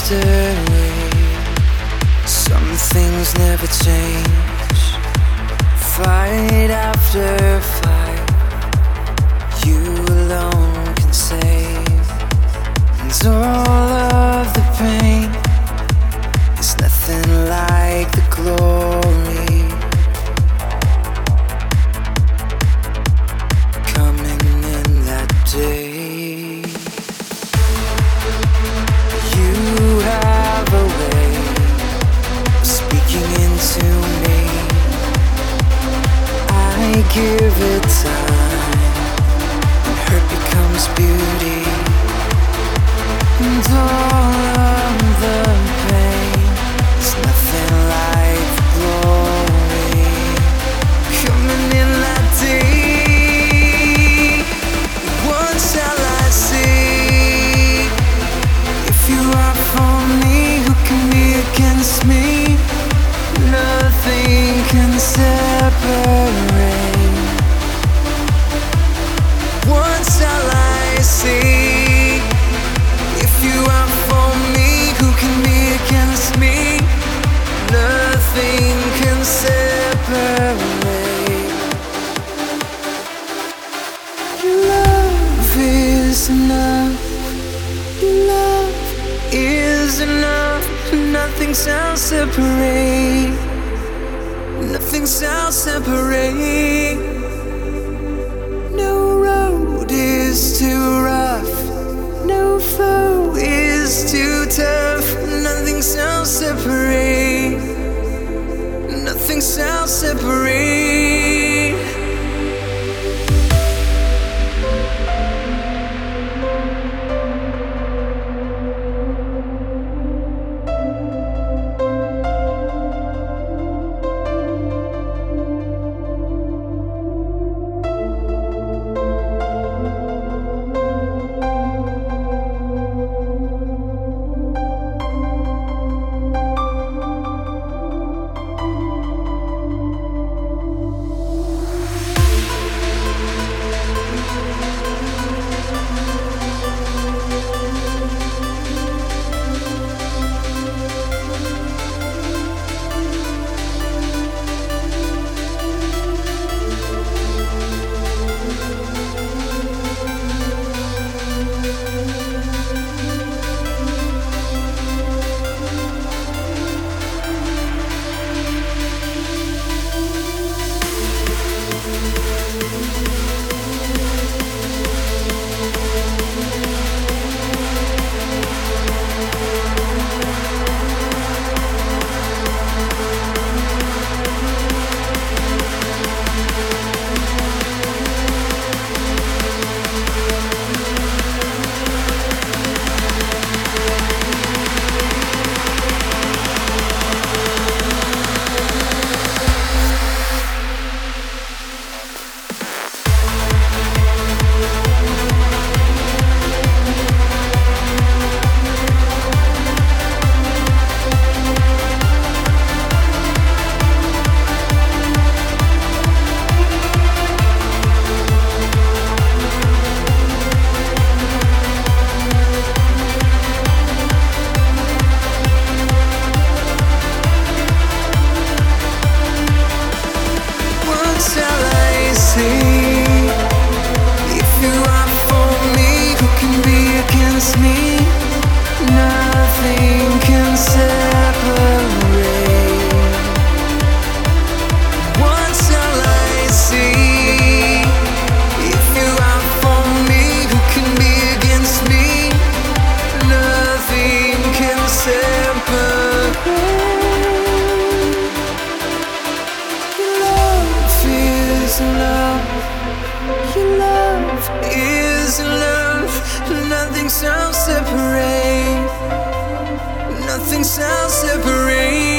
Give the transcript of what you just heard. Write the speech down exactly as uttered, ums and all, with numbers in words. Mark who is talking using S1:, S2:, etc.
S1: after rain. Some things never change. Fight after fight, you alone can save. And all of the pain is nothing like the glory coming in that day. You have a way of speaking into me. I give it time, and hurt becomes beauty. And all of the pain is nothing like the glory coming in that day. What shall I see? If you are for me, who can be against me? Nothing can separate. What shall I see? If you are for me, who can be against me? Nothing can separate. Your love is enough. Your love is enough. Nothing shall separate. Nothing shall separate. No road is too rough. No foe is too tough. Nothing shall separate. Nothing shall separate.
S2: Nothing shall separate. Nothing shall separate.